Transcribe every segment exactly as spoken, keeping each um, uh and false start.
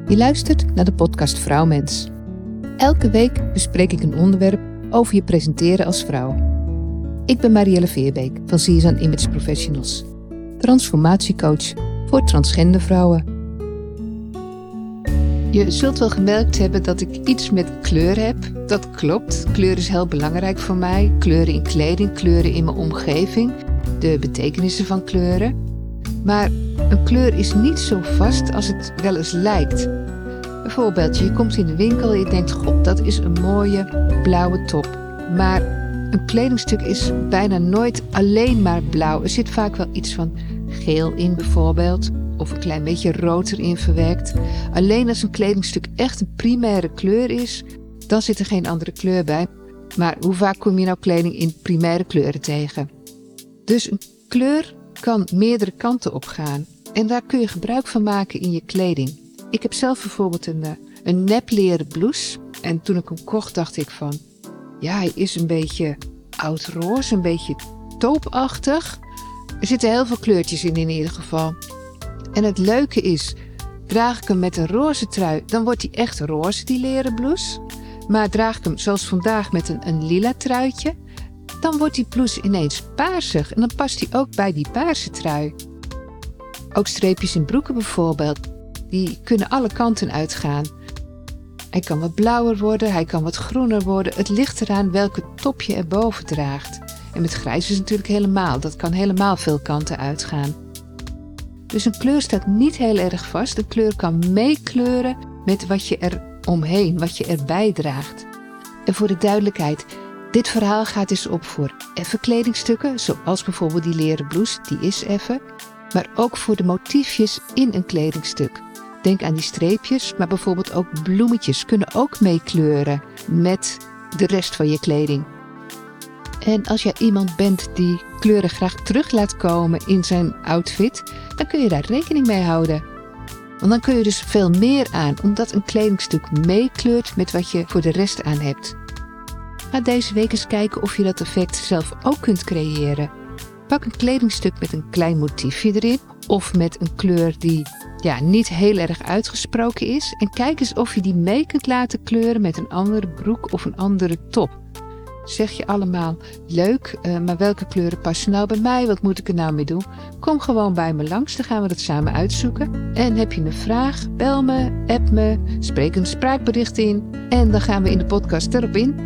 Je luistert naar de podcast Vrouwmens. Elke week bespreek ik een onderwerp over je presenteren als vrouw. Ik ben Marielle Veerbeek van Siesan Image Professionals, transformatiecoach voor transgender vrouwen. Je zult wel gemerkt hebben dat ik iets met kleur heb. Dat klopt. Kleur is heel belangrijk voor mij. Kleuren in kleding, kleuren in mijn omgeving. De betekenissen van kleuren. Maar een kleur is niet zo vast als het wel eens lijkt. Bijvoorbeeld, je komt in de winkel en je denkt, god, dat is een mooie blauwe top. Maar een kledingstuk is bijna nooit alleen maar blauw. Er zit vaak wel iets van geel in bijvoorbeeld. Of een klein beetje rood erin verwerkt. Alleen als een kledingstuk echt een primaire kleur is, dan zit er geen andere kleur bij. Maar hoe vaak kom je nou kleding in primaire kleuren tegen? Dus een kleur kan meerdere kanten op gaan. En daar kun je gebruik van maken in je kleding. Ik heb zelf bijvoorbeeld een, een nepleren blouse. En toen ik hem kocht dacht ik van, ja, hij is een beetje oud-roze, een beetje taupachtig. Er zitten heel veel kleurtjes in in ieder geval. En het leuke is, draag ik hem met een roze trui, dan wordt hij echt roze, die leren blouse. Maar draag ik hem zoals vandaag met een, een lila truitje, dan wordt die blouse ineens paarsig. En dan past hij ook bij die paarse trui. Ook streepjes in broeken bijvoorbeeld, die kunnen alle kanten uitgaan. Hij kan wat blauwer worden, hij kan wat groener worden. Het ligt eraan welke top je erboven draagt. En met grijs is het natuurlijk helemaal, dat kan helemaal veel kanten uitgaan. Dus een kleur staat niet heel erg vast. Een kleur kan meekleuren met wat je er omheen, wat je erbij draagt. En voor de duidelijkheid, dit verhaal gaat dus op voor effen kledingstukken, zoals bijvoorbeeld die leren blouse, die is effen. Maar ook voor de motiefjes in een kledingstuk. Denk aan die streepjes, maar bijvoorbeeld ook bloemetjes kunnen ook meekleuren met de rest van je kleding. En als jij iemand bent die kleuren graag terug laat komen in zijn outfit, dan kun je daar rekening mee houden. Want dan kun je dus veel meer aan, omdat een kledingstuk meekleurt met wat je voor de rest aan hebt. Ga deze week eens kijken of je dat effect zelf ook kunt creëren. Pak een kledingstuk met een klein motiefje erin, of met een kleur die ja, niet heel erg uitgesproken is. En kijk eens of je die mee kunt laten kleuren met een andere broek of een andere top. Zeg je allemaal, leuk, uh, maar welke kleuren passen nou bij mij? Wat moet ik er nou mee doen? Kom gewoon bij me langs, dan gaan we dat samen uitzoeken. En heb je een vraag, bel me, app me, spreek een spraakbericht in. En dan gaan we in de podcast erop in.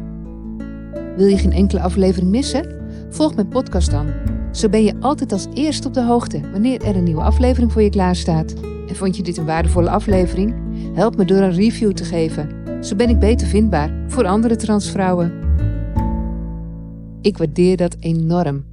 Wil je geen enkele aflevering missen? Volg mijn podcast dan. Zo ben je altijd als eerste op de hoogte wanneer er een nieuwe aflevering voor je klaarstaat. En vond je dit een waardevolle aflevering? Help me door een review te geven. Zo ben ik beter vindbaar voor andere transvrouwen. Ik waardeer dat enorm.